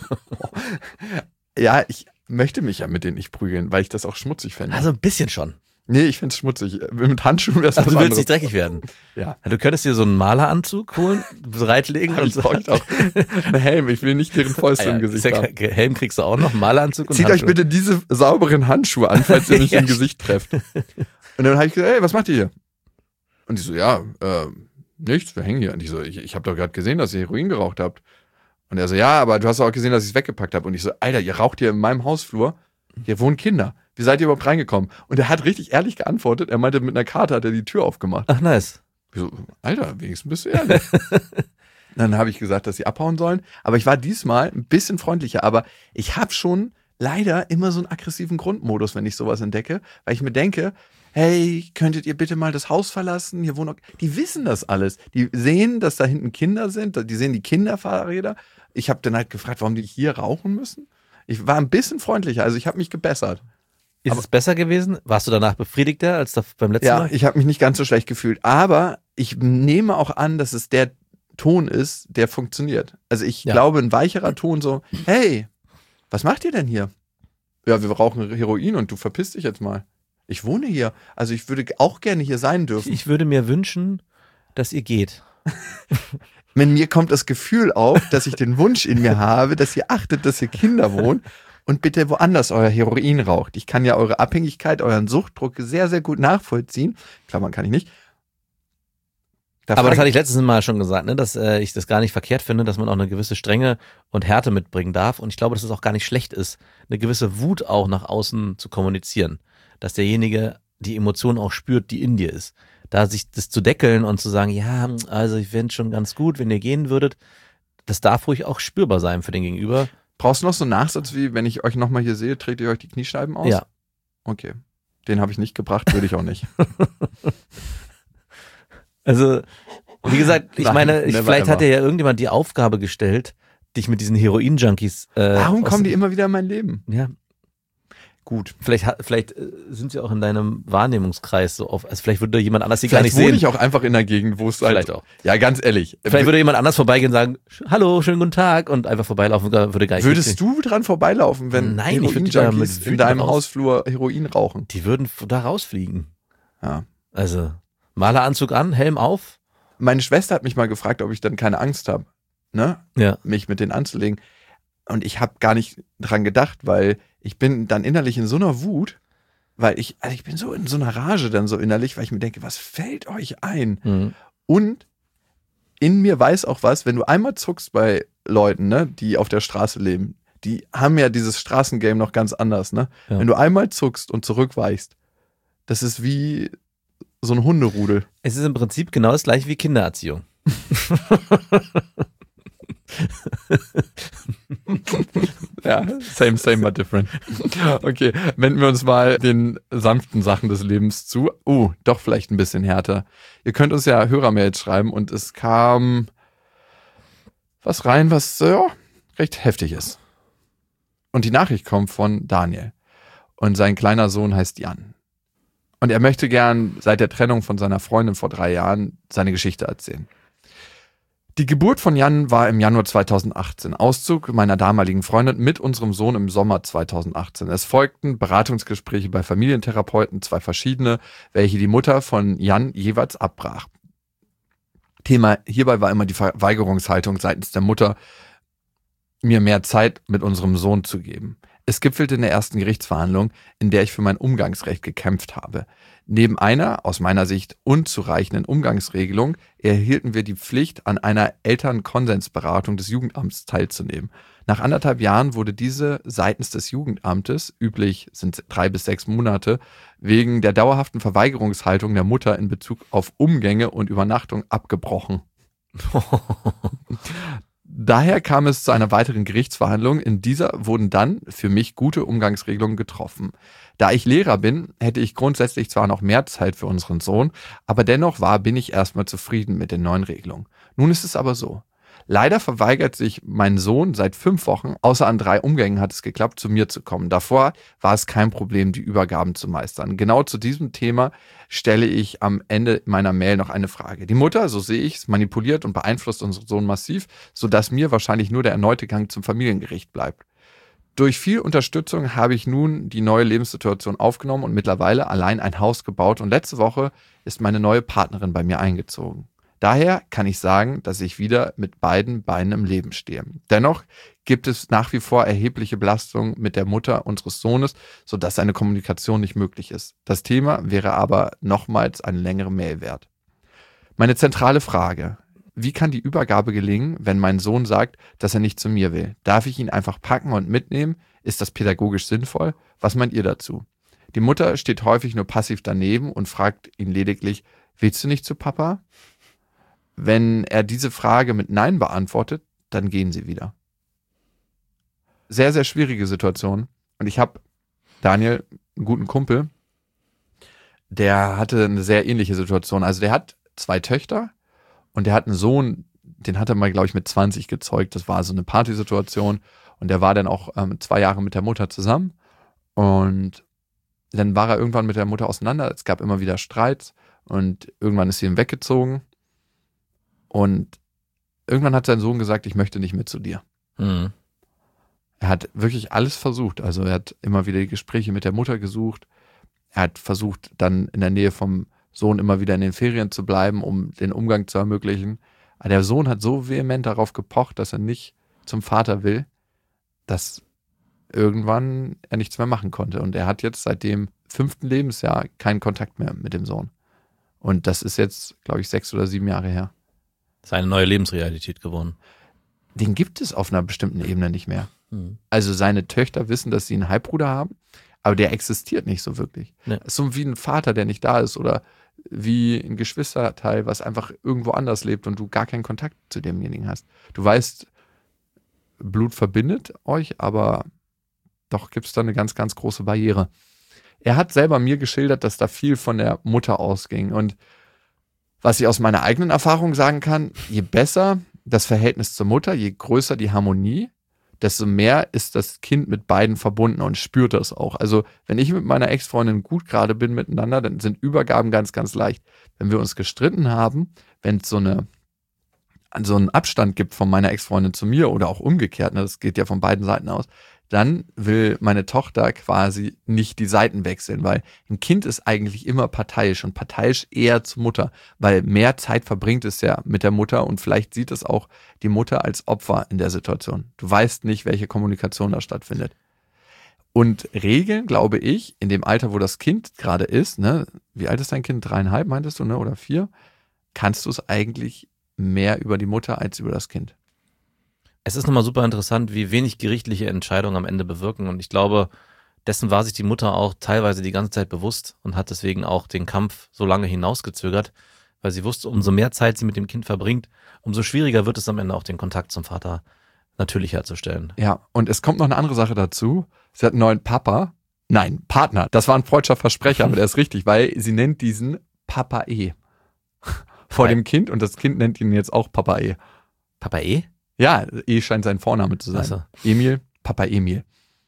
Ja, ich möchte mich ja mit denen nicht prügeln, weil ich das auch schmutzig fände. Also ein bisschen schon. Nee, ich find's schmutzig. Mit Handschuhen wär's was Also du willst anderes. nicht dreckig werden. Ja. Du könntest dir so einen Maleranzug holen, bereitlegen und so. Ich auch einen Helm. Ich will nicht deren Fäuste im Gesicht haben. Helm kriegst du auch noch, Maleranzug und Zieht Handschuhe. euch bitte diese sauberen Handschuhe an, falls ihr mich im Gesicht trefft. Und dann habe ich gesagt, ey, was macht ihr hier? Und die so, ja, nichts, wir hängen hier. Und ich so, ich habe doch gerade gesehen, dass ihr Heroin geraucht habt. Und er so, ja, aber du hast auch gesehen, dass ich es weggepackt habe. Und ich so, Alter, ihr raucht hier in meinem Hausflur. Hier wohnen Kinder. Wie seid ihr überhaupt reingekommen? Und er hat richtig ehrlich geantwortet. Er meinte, mit einer Karte hat er die Tür aufgemacht. Ach, nice. Ich so, Alter, wenigstens bist du ehrlich. Dann habe ich gesagt, dass sie abhauen sollen. Aber ich war diesmal ein bisschen freundlicher. Aber ich habe schon leider immer so einen aggressiven Grundmodus, wenn ich sowas entdecke. Weil ich mir denke, hey, könntet ihr bitte mal das Haus verlassen? Hier wohnen auch... Die wissen das alles. Die sehen, dass da hinten Kinder sind. Die sehen die Kinderfahrräder. Ich habe dann halt gefragt, warum die hier rauchen müssen. Ich war ein bisschen freundlicher. Also ich habe mich gebessert. Ist es besser gewesen? Warst du danach befriedigter als beim letzten Mal? Ja, ich habe mich nicht ganz so schlecht gefühlt. Aber ich nehme auch an, dass es der Ton ist, der funktioniert. Also ich glaube, ein weicherer Ton so, hey, was macht ihr denn hier? Ja, wir rauchen Heroin und du verpisst dich jetzt mal. Ich wohne hier. Also ich würde auch gerne hier sein dürfen. Ich würde mir wünschen, dass ihr geht. Wenn mir kommt das Gefühl auf, dass ich den Wunsch in mir habe, dass ihr achtet, dass hier Kinder wohnen und bitte woanders euer Heroin raucht. Ich kann ja eure Abhängigkeit, euren Suchtdruck sehr, sehr gut nachvollziehen. Klammern kann ich nicht. Aber das hatte ich letztes Mal schon gesagt, ne, dass ich das gar nicht verkehrt finde, dass man auch eine gewisse Strenge und Härte mitbringen darf. Und ich glaube, dass es auch gar nicht schlecht ist, eine gewisse Wut auch nach außen zu kommunizieren. Dass derjenige die Emotion auch spürt, die in dir ist. Da sich das zu deckeln und zu sagen, ja, also ich fände es schon ganz gut, wenn ihr gehen würdet, das darf ruhig auch spürbar sein für den Gegenüber. Brauchst du noch so einen Nachsatz wie, wenn ich euch nochmal hier sehe, tretet ihr euch die Kniescheiben aus? Ja. Okay. Den habe ich nicht gebracht, würde ich auch nicht. Also, wie gesagt, ich Nein, meine, vielleicht ever. hat dir ja irgendjemand die Aufgabe gestellt, dich mit diesen Heroin-Junkies Warum kommen die immer wieder in mein Leben? Ja. gut. Vielleicht sind sie auch in deinem Wahrnehmungskreis so auf, also vielleicht würde jemand anders sie gar nicht sehen. Vielleicht wohne ich auch einfach in einer Gegend, wo es Vielleicht auch. Ja, ganz ehrlich. Vielleicht würde jemand anders vorbeigehen und sagen, hallo, schönen guten Tag und einfach vorbeilaufen, würde gar nicht Würdest du dran vorbeilaufen, wenn Nein, ich würde da Heroin-Junkies mit in deinem Hausflur Heroin rauchen? Die würden da rausfliegen. Ja. Also, Maleranzug an, Helm auf. Meine Schwester hat mich mal gefragt, ob ich dann keine Angst habe, ne? Ja. Mich mit denen anzulegen. Und ich habe gar nicht dran gedacht, weil ich bin dann innerlich in so einer Wut, weil ich bin so in so einer Rage dann so innerlich, weil ich mir denke, was fällt euch ein? Mhm. Und in mir weiß auch was, wenn du einmal zuckst bei Leuten, ne, die auf der Straße leben, die haben ja dieses Straßengame noch ganz anders, ne? Ja. Wenn du einmal zuckst und zurückweichst, das ist wie so ein Hunderudel. Es ist im Prinzip genau das gleiche wie Kindererziehung. Ja, same but different. Okay, wenden wir uns mal den sanften Sachen des Lebens zu. Doch vielleicht ein bisschen härter. Ihr könnt uns ja Hörermails schreiben und es kam was rein, was recht heftig ist. Und die Nachricht kommt von Daniel. Und sein kleiner Sohn heißt Jan. Und er möchte gern seit der Trennung von seiner Freundin vor 3 Jahren seine Geschichte erzählen. Die Geburt von Jan war im Januar 2018. Auszug meiner damaligen Freundin mit unserem Sohn im Sommer 2018. Es folgten Beratungsgespräche bei Familientherapeuten, 2 verschiedene, welche die Mutter von Jan jeweils abbrach. Thema hierbei war immer die Verweigerungshaltung seitens der Mutter, mir mehr Zeit mit unserem Sohn zu geben. Es gipfelte in der ersten Gerichtsverhandlung, in der ich für mein Umgangsrecht gekämpft habe. Neben einer, aus meiner Sicht, unzureichenden Umgangsregelung erhielten wir die Pflicht, an einer Elternkonsensberatung des Jugendamts teilzunehmen. Nach 1,5 Jahren wurde diese seitens des Jugendamtes, üblich sind 3 bis 6 Monate, wegen der dauerhaften Verweigerungshaltung der Mutter in Bezug auf Umgänge und Übernachtung abgebrochen. Daher kam es zu einer weiteren Gerichtsverhandlung. In dieser wurden dann für mich gute Umgangsregelungen getroffen. Da ich Lehrer bin, hätte ich grundsätzlich zwar noch mehr Zeit für unseren Sohn, aber dennoch bin ich erstmal zufrieden mit den neuen Regelungen. Nun ist es aber so. Leider verweigert sich mein Sohn seit 5 Wochen, außer an 3 Umgängen hat es geklappt, zu mir zu kommen. Davor war es kein Problem, die Übergaben zu meistern. Genau zu diesem Thema stelle ich am Ende meiner Mail noch eine Frage. Die Mutter, so sehe ich es, manipuliert und beeinflusst unseren Sohn massiv, sodass mir wahrscheinlich nur der erneute Gang zum Familiengericht bleibt. Durch viel Unterstützung habe ich nun die neue Lebenssituation aufgenommen und mittlerweile allein ein Haus gebaut und letzte Woche ist meine neue Partnerin bei mir eingezogen. Daher kann ich sagen, dass ich wieder mit beiden Beinen im Leben stehe. Dennoch gibt es nach wie vor erhebliche Belastungen mit der Mutter unseres Sohnes, sodass eine Kommunikation nicht möglich ist. Das Thema wäre aber nochmals eine längere Mail wert. Meine zentrale Frage: Wie kann die Übergabe gelingen, wenn mein Sohn sagt, dass er nicht zu mir will? Darf ich ihn einfach packen und mitnehmen? Ist das pädagogisch sinnvoll? Was meint ihr dazu? Die Mutter steht häufig nur passiv daneben und fragt ihn lediglich: Willst du nicht zu Papa? Wenn er diese Frage mit Nein beantwortet, dann gehen sie wieder. Sehr, sehr schwierige Situation. Und ich habe Daniel, einen guten Kumpel, der hatte eine sehr ähnliche Situation. Also der hat 2 Töchter und der hat einen Sohn, den hat er mal, glaube ich, mit 20 gezeugt. Das war so eine Partysituation. Und der war dann auch 2 Jahre mit der Mutter zusammen. Und dann war er irgendwann mit der Mutter auseinander. Es gab immer wieder Streits. Und irgendwann ist sie ihm weggezogen. Und irgendwann hat sein Sohn gesagt, ich möchte nicht mit zu dir. Mhm. Er hat wirklich alles versucht. Also er hat immer wieder die Gespräche mit der Mutter gesucht. Er hat versucht, dann in der Nähe vom Sohn immer wieder in den Ferien zu bleiben, um den Umgang zu ermöglichen. Aber der Sohn hat so vehement darauf gepocht, dass er nicht zum Vater will, dass irgendwann er nichts mehr machen konnte. Und er hat jetzt seit dem 5. Lebensjahr keinen Kontakt mehr mit dem Sohn. Und das ist jetzt, glaube ich, 6 oder 7 Jahre her. Das ist eine neue Lebensrealität geworden. Den gibt es auf einer bestimmten Ebene nicht mehr. Mhm. Also seine Töchter wissen, dass sie einen Halbbruder haben, aber der existiert nicht so wirklich. Nee. Das ist so wie ein Vater, der nicht da ist oder wie ein Geschwisterteil, was einfach irgendwo anders lebt und du gar keinen Kontakt zu demjenigen hast. Du weißt, Blut verbindet euch, aber doch gibt es da eine ganz, ganz große Barriere. Er hat selber mir geschildert, dass da viel von der Mutter ausging. Und was ich aus meiner eigenen Erfahrung sagen kann, je besser das Verhältnis zur Mutter, je größer die Harmonie, desto mehr ist das Kind mit beiden verbunden und spürt das auch. Also wenn ich mit meiner Ex-Freundin gut gerade bin miteinander, dann sind Übergaben ganz, ganz leicht. Wenn wir uns gestritten haben, wenn es so einen Abstand gibt von meiner Ex-Freundin zu mir oder auch umgekehrt, ne, das geht ja von beiden Seiten aus, dann will meine Tochter quasi nicht die Seiten wechseln, weil ein Kind ist eigentlich immer parteiisch und parteiisch eher zur Mutter, weil mehr Zeit verbringt es ja mit der Mutter und vielleicht sieht es auch die Mutter als Opfer in der Situation. Du weißt nicht, welche Kommunikation da stattfindet. Und Regeln, glaube ich, in dem Alter, wo das Kind gerade ist, ne, wie alt ist dein Kind? 3,5 meintest du, ne, oder 4? Kannst du es eigentlich mehr über die Mutter als über das Kind? Es ist nochmal super interessant, wie wenig gerichtliche Entscheidungen am Ende bewirken. Und ich glaube, dessen war sich die Mutter auch teilweise die ganze Zeit bewusst und hat deswegen auch den Kampf so lange hinausgezögert, weil sie wusste, umso mehr Zeit sie mit dem Kind verbringt, umso schwieriger wird es am Ende auch den Kontakt zum Vater natürlich herzustellen. Ja, und es kommt noch eine andere Sache dazu. Sie hat einen neuen Partner. Das war ein freudscher Versprecher, aber der ist richtig, weil sie nennt diesen Papa E. Vor dem Kind und das Kind nennt ihn jetzt auch Papa E. Papa E? Ja, E scheint sein Vorname zu sein. Ach so. Emil, Papa Emil.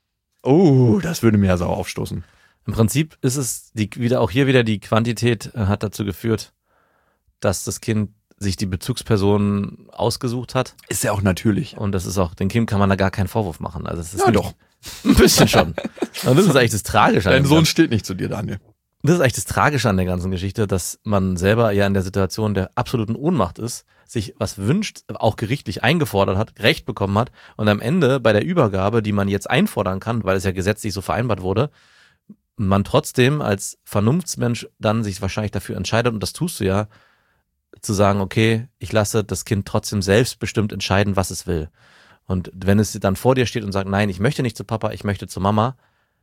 Oh, das würde mir ja sauer aufstoßen. Im Prinzip ist es auch hier wieder die Quantität hat dazu geführt, dass das Kind sich die Bezugsperson ausgesucht hat. Ist ja auch natürlich. Und das ist auch, dem Kind kann man da gar keinen Vorwurf machen. Also es ist Ja, doch. ein bisschen schon. Und das ist eigentlich das Tragische. Dein Sohn steht nicht zu dir, Daniel. Das ist eigentlich das Tragische an der ganzen Geschichte, dass man selber ja in der Situation der absoluten Ohnmacht ist, sich was wünscht, auch gerichtlich eingefordert hat, Recht bekommen hat und am Ende bei der Übergabe, die man jetzt einfordern kann, weil es ja gesetzlich so vereinbart wurde, man trotzdem als Vernunftsmensch dann sich wahrscheinlich dafür entscheidet, und das tust du ja, zu sagen, okay, ich lasse das Kind trotzdem selbstbestimmt entscheiden, was es will. Und wenn es dann vor dir steht und sagt, nein, ich möchte nicht zu Papa, ich möchte zu Mama,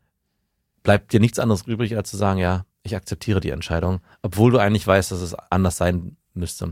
bleibt dir nichts anderes übrig, als zu sagen, ja, ich akzeptiere die Entscheidung, obwohl du eigentlich weißt, dass es anders sein müsste.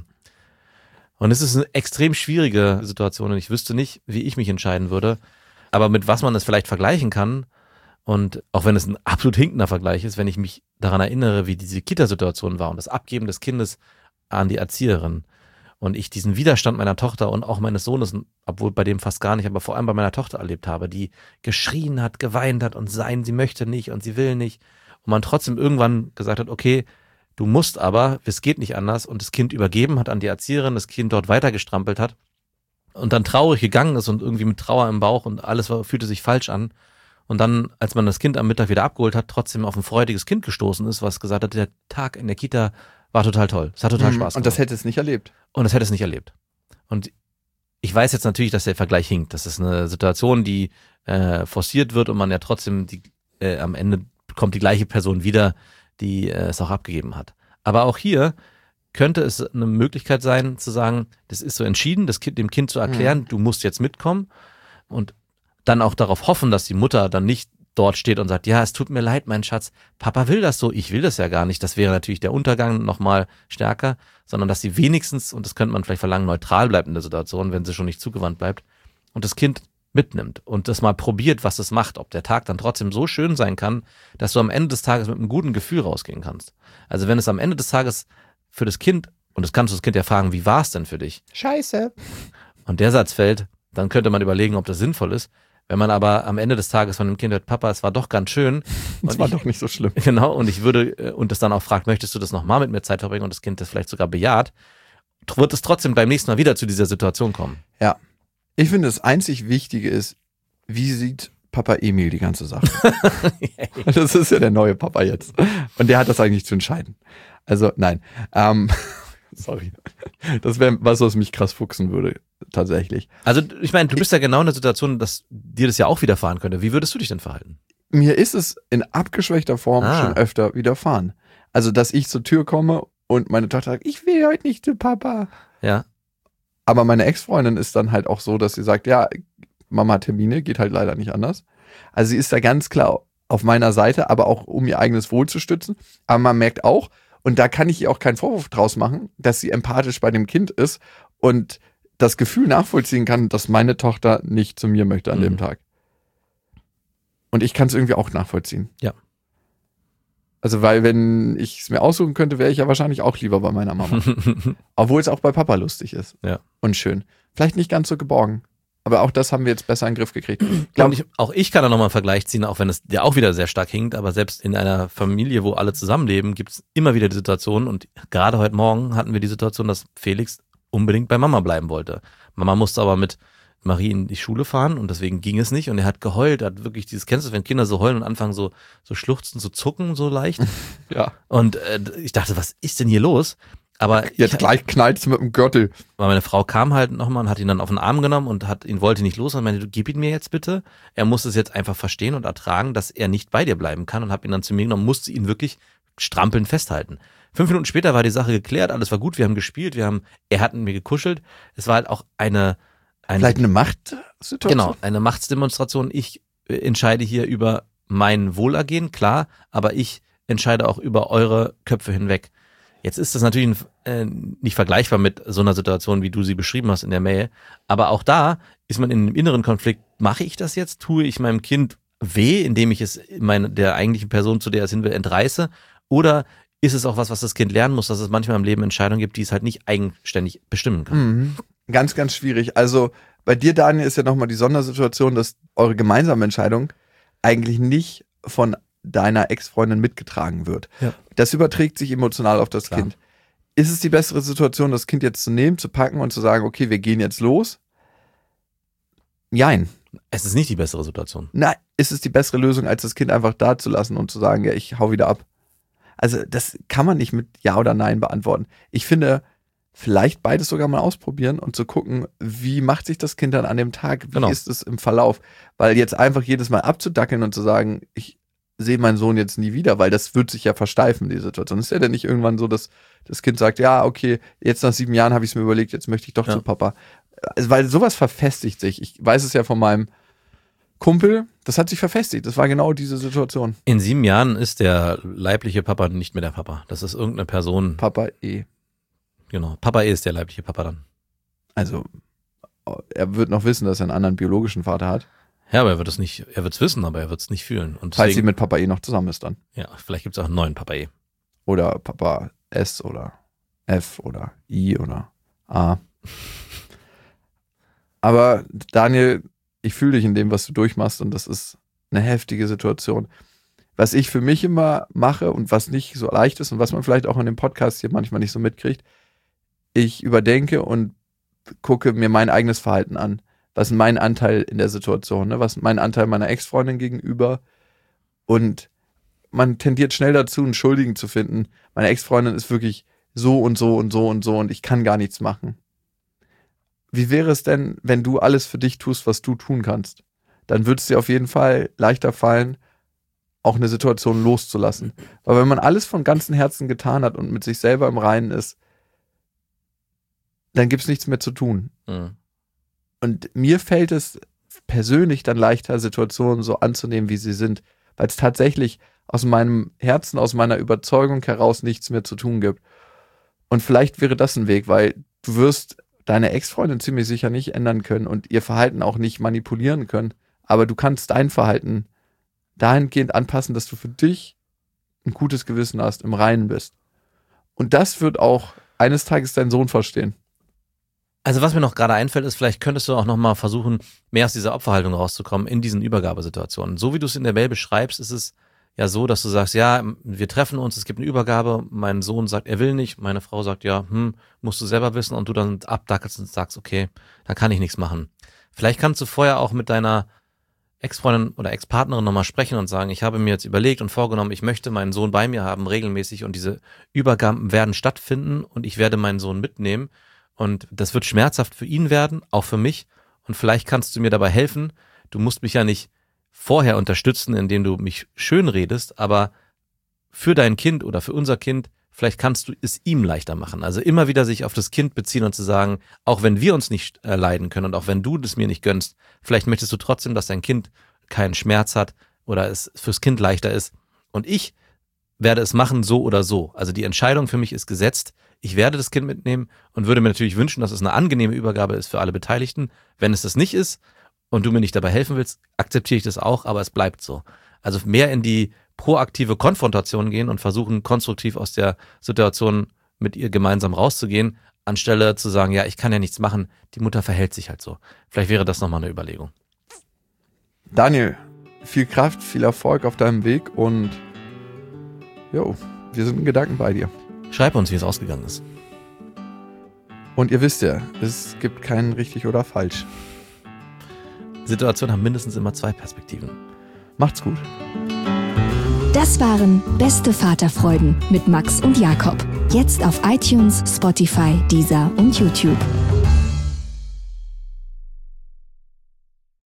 Und es ist eine extrem schwierige Situation und ich wüsste nicht, wie ich mich entscheiden würde, aber mit was man es vielleicht vergleichen kann und auch wenn es ein absolut hinkender Vergleich ist, wenn ich mich daran erinnere, wie diese Kita-Situation war und das Abgeben des Kindes an die Erzieherin und ich diesen Widerstand meiner Tochter und auch meines Sohnes, obwohl bei dem fast gar nicht, aber vor allem bei meiner Tochter erlebt habe, die geschrien hat, geweint hat und sie möchte nicht und sie will nicht und man trotzdem irgendwann gesagt hat, okay, du musst aber, es geht nicht anders und das Kind übergeben hat an die Erzieherin, das Kind dort weitergestrampelt hat und dann traurig gegangen ist und irgendwie mit Trauer im Bauch und alles fühlte sich falsch an und dann, als man das Kind am Mittag wieder abgeholt hat, trotzdem auf ein freudiges Kind gestoßen ist, was gesagt hat, der Tag in der Kita war total toll. Es hat total Spaß gemacht. Und das hätte es nicht erlebt. Und ich weiß jetzt natürlich, dass der Vergleich hinkt. Das ist eine Situation, die forciert wird und man ja trotzdem am Ende kommt die gleiche Person wieder, die es auch abgegeben hat. Aber auch hier könnte es eine Möglichkeit sein, zu sagen, das ist so entschieden, dem Kind zu erklären, du musst jetzt mitkommen und dann auch darauf hoffen, dass die Mutter dann nicht dort steht und sagt, ja, es tut mir leid, mein Schatz, Papa will das so, ich will das ja gar nicht. Das wäre natürlich der Untergang nochmal stärker, sondern dass sie wenigstens, und das könnte man vielleicht verlangen, neutral bleibt in der Situation, wenn sie schon nicht zugewandt bleibt und das Kind mitnimmt und das mal probiert, was es macht, ob der Tag dann trotzdem so schön sein kann, dass du am Ende des Tages mit einem guten Gefühl rausgehen kannst. Also wenn es am Ende des Tages für das Kind, und das kannst du das Kind ja fragen, wie war es denn für dich? Scheiße. Und der Satz fällt, dann könnte man überlegen, ob das sinnvoll ist. Wenn man aber am Ende des Tages von dem Kind hört, Papa, es war doch ganz schön. Es war doch nicht so schlimm. Genau, und das dann auch fragt, möchtest du das nochmal mit mir Zeit verbringen und das Kind das vielleicht sogar bejaht, wird es trotzdem beim nächsten Mal wieder zu dieser Situation kommen. Ja. Ich finde, das einzig Wichtige ist, wie sieht Papa Emil die ganze Sache? Das ist ja der neue Papa jetzt. Und der hat das eigentlich zu entscheiden. Also, nein. Sorry. Das wäre was mich krass fuchsen würde, tatsächlich. Also, ich meine, du bist ja genau in der Situation, dass dir das ja auch widerfahren könnte. Wie würdest du dich denn verhalten? Mir ist es in abgeschwächter Form schon öfter widerfahren. Also, dass ich zur Tür komme und meine Tochter sagt, ich will heute nicht zu Papa. Ja. Aber meine Ex-Freundin ist dann halt auch so, dass sie sagt, ja, Mama hat Termine, geht halt leider nicht anders. Also sie ist da ganz klar auf meiner Seite, aber auch um ihr eigenes Wohl zu stützen. Aber man merkt auch, und da kann ich ihr auch keinen Vorwurf draus machen, dass sie empathisch bei dem Kind ist und das Gefühl nachvollziehen kann, dass meine Tochter nicht zu mir möchte an dem Tag. Und ich kann es irgendwie auch nachvollziehen. Ja. Also weil wenn ich es mir aussuchen könnte, wäre ich ja wahrscheinlich auch lieber bei meiner Mama. Obwohl es auch bei Papa lustig ist. Ja. Und schön. Vielleicht nicht ganz so geborgen. Aber auch das haben wir jetzt besser in den Griff gekriegt. Auch ich kann da nochmal einen Vergleich ziehen, auch wenn es ja auch wieder sehr stark hinkt, aber selbst in einer Familie, wo alle zusammenleben, gibt es immer wieder die Situation, und gerade heute Morgen hatten wir die Situation, dass Felix unbedingt bei Mama bleiben wollte. Mama musste aber mit Marie in die Schule fahren und deswegen ging es nicht, und er hat geheult, hat wirklich kennst du, wenn Kinder so heulen und anfangen so schluchzen, so zucken so leicht? Ja. Und ich dachte, was ist denn hier los? Aber jetzt gleich knallt's mit dem Gürtel. Weil meine Frau kam halt nochmal und hat ihn dann auf den Arm genommen und wollte nicht los und meinte, du gib ihn mir jetzt bitte. Er muss es jetzt einfach verstehen und ertragen, dass er nicht bei dir bleiben kann, und habe ihn dann zu mir genommen, musste ihn wirklich strampelnd festhalten. 5 Minuten später war die Sache geklärt, alles war gut, wir haben gespielt, er hat mit mir gekuschelt. Es war halt auch vielleicht eine Machtsituation? Genau, eine Machtsdemonstration. Ich entscheide hier über mein Wohlergehen, klar, aber ich entscheide auch über eure Köpfe hinweg. Jetzt ist das natürlich nicht vergleichbar mit so einer Situation, wie du sie beschrieben hast in der Mail, aber auch da ist man in einem inneren Konflikt. Mache ich das jetzt? Tue ich meinem Kind weh, indem ich es der eigentlichen Person, zu der es hin will, entreiße? Oder ist es auch was das Kind lernen muss, dass es manchmal im Leben Entscheidungen gibt, die es halt nicht eigenständig bestimmen kann? Mhm. Ganz, ganz schwierig. Also bei dir, Daniel, ist ja nochmal die Sondersituation, dass eure gemeinsame Entscheidung eigentlich nicht von deiner Ex-Freundin mitgetragen wird. Ja. Das überträgt sich emotional auf das Kind. Ist es die bessere Situation, das Kind jetzt zu nehmen, zu packen und zu sagen, okay, wir gehen jetzt los? Jein. Es ist nicht die bessere Situation. Nein, ist es die bessere Lösung, als das Kind einfach da zu lassen und zu sagen, ja, ich hau wieder ab? Also das kann man nicht mit Ja oder Nein beantworten. Ich finde, vielleicht beides sogar mal ausprobieren und zu gucken, wie macht sich das Kind dann an dem Tag, wie ist es im Verlauf? Weil jetzt einfach jedes Mal abzudackeln und zu sagen, ich sehe meinen Sohn jetzt nie wieder, weil das wird sich ja versteifen, die Situation. Ist ja dann nicht irgendwann so, dass das Kind sagt, ja, okay, jetzt nach 7 Jahren habe ich es mir überlegt, jetzt möchte ich doch zu Papa. Also, weil sowas verfestigt sich. Ich weiß es ja von meinem Kumpel, das hat sich verfestigt. Das war genau diese Situation. In 7 Jahren ist der leibliche Papa nicht mehr der Papa. Das ist irgendeine Person. Papa E. Genau, Papa E ist der leibliche Papa dann. Also, er wird noch wissen, dass er einen anderen biologischen Vater hat. Ja, aber er wird es wissen, aber er wird es nicht fühlen. Und falls sie mit Papa E noch zusammen ist dann. Ja, vielleicht gibt es auch einen neuen Papa E. Oder Papa S oder F oder I oder A. Aber Daniel, ich fühle dich in dem, was du durchmachst, und das ist eine heftige Situation. Was ich für mich immer mache und was nicht so leicht ist und was man vielleicht auch in dem Podcast hier manchmal nicht so mitkriegt, ich überdenke und gucke mir mein eigenes Verhalten an. Was ist mein Anteil in der Situation? Ne? Was ist mein Anteil meiner Ex-Freundin gegenüber? Und man tendiert schnell dazu, einen Schuldigen zu finden. Meine Ex-Freundin ist wirklich so und so und so und so und ich kann gar nichts machen. Wie wäre es denn, wenn du alles für dich tust, was du tun kannst? Dann wird es dir auf jeden Fall leichter fallen, auch eine Situation loszulassen. Weil wenn man alles von ganzem Herzen getan hat und mit sich selber im Reinen ist, dann gibt es nichts mehr zu tun. Mhm. Und mir fällt es persönlich dann leichter, Situationen so anzunehmen, wie sie sind, weil es tatsächlich aus meinem Herzen, aus meiner Überzeugung heraus nichts mehr zu tun gibt. Und vielleicht wäre das ein Weg, weil du wirst deine Ex-Freundin ziemlich sicher nicht ändern können und ihr Verhalten auch nicht manipulieren können, aber du kannst dein Verhalten dahingehend anpassen, dass du für dich ein gutes Gewissen hast, im Reinen bist. Und das wird auch eines Tages dein Sohn verstehen. Also was mir noch gerade einfällt, ist, vielleicht könntest du auch nochmal versuchen, mehr aus dieser Opferhaltung rauszukommen in diesen Übergabesituationen. So wie du es in der Mail beschreibst, ist es ja so, dass du sagst, ja, wir treffen uns, es gibt eine Übergabe, mein Sohn sagt, er will nicht, meine Frau sagt, ja, musst du selber wissen, und du dann abdackelst und sagst, okay, dann kann ich nichts machen. Vielleicht kannst du vorher auch mit deiner Ex-Freundin oder Ex-Partnerin nochmal sprechen und sagen, ich habe mir jetzt überlegt und vorgenommen, ich möchte meinen Sohn bei mir haben, regelmäßig, und diese Übergaben werden stattfinden und ich werde meinen Sohn mitnehmen. Und das wird schmerzhaft für ihn werden, auch für mich. Und vielleicht kannst du mir dabei helfen. Du musst mich ja nicht vorher unterstützen, indem du mich schön redest, aber für dein Kind oder für unser Kind, vielleicht kannst du es ihm leichter machen. Also immer wieder sich auf das Kind beziehen und zu sagen, auch wenn wir uns nicht leiden können und auch wenn du das mir nicht gönnst, vielleicht möchtest du trotzdem, dass dein Kind keinen Schmerz hat oder es fürs Kind leichter ist. Und ich werde es machen, so oder so. Also die Entscheidung für mich ist gesetzt. Ich werde das Kind mitnehmen und würde mir natürlich wünschen, dass es eine angenehme Übergabe ist für alle Beteiligten. Wenn es das nicht ist und du mir nicht dabei helfen willst, akzeptiere ich das auch, aber es bleibt so. Also mehr in die proaktive Konfrontation gehen und versuchen, konstruktiv aus der Situation mit ihr gemeinsam rauszugehen, anstelle zu sagen, ja, ich kann ja nichts machen, die Mutter verhält sich halt so. Vielleicht wäre das nochmal eine Überlegung. Daniel, viel Kraft, viel Erfolg auf deinem Weg und jo, wir sind in Gedanken bei dir. Schreib uns, wie es ausgegangen ist. Und ihr wisst ja, es gibt keinen richtig oder falsch. Situationen haben mindestens immer 2 Perspektiven. Macht's gut. Das waren Beste Vaterfreuden mit Max und Jakob. Jetzt auf iTunes, Spotify, Deezer und YouTube.